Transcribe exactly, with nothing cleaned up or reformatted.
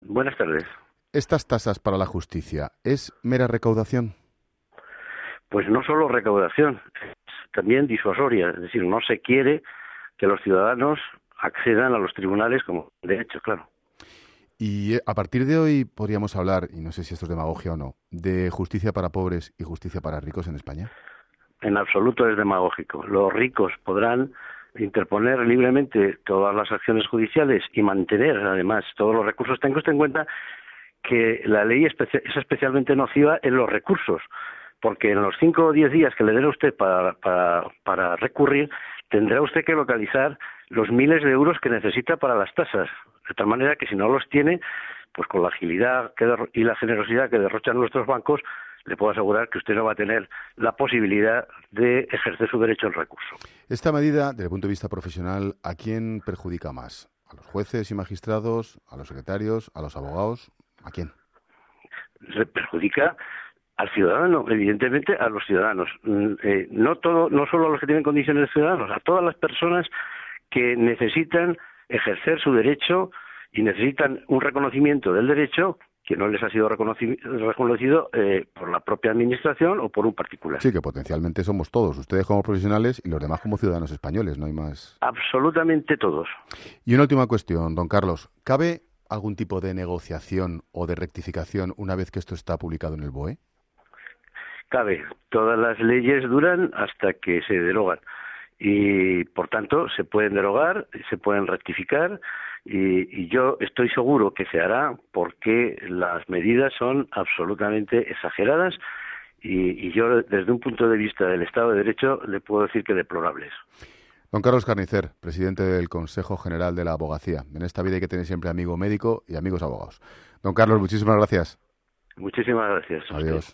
Buenas tardes. ¿Estas tasas para la justicia es mera recaudación? Pues no solo recaudación, es también disuasoria. Es decir, no se quiere que los ciudadanos accedan a los tribunales como derecho, claro. Y a partir de hoy podríamos hablar, y no sé si esto es demagogia o no, de justicia para pobres y justicia para ricos en España. En absoluto es demagógico. Los ricos podrán interponer libremente todas las acciones judiciales y mantener, además, todos los recursos. Tenga usted en cuenta que la ley es especialmente nociva en los recursos, porque en los cinco o diez días que le den a usted para, para, para recurrir, tendrá usted que localizar los miles de euros que necesita para las tasas, de tal manera que si no los tiene, pues con la agilidad que y la generosidad que derrochan nuestros bancos, le puedo asegurar que usted no va a tener la posibilidad de ejercer su derecho al recurso. Esta medida, desde el punto de vista profesional, ¿a quién perjudica más? ¿A los jueces y magistrados, a los secretarios, a los abogados? ¿A quién? Se perjudica al ciudadano, evidentemente a los ciudadanos. Eh, no todo, no solo a los que tienen condiciones de ciudadanos, a todas las personas que necesitan ejercer su derecho y necesitan un reconocimiento del derecho que no les ha sido reconocido, reconocido eh, por la propia administración o por un particular. Sí, que potencialmente somos todos, ustedes como profesionales y los demás como ciudadanos españoles, no hay más. Absolutamente todos. Y una última cuestión, don Carlos, ¿cabe algún tipo de negociación o de rectificación una vez que esto está publicado en el B O E? Cabe. Todas las leyes duran hasta que se derogan y, por tanto, se pueden derogar, se pueden rectificar y, y yo estoy seguro que se hará porque las medidas son absolutamente exageradas y, y yo, desde un punto de vista del Estado de Derecho, le puedo decir que deplorables. Don Carlos Carnicer, presidente del Consejo General de la Abogacía. En esta vida hay que tener siempre amigo médico y amigos abogados. Don Carlos, muchísimas gracias. Muchísimas gracias. Adiós.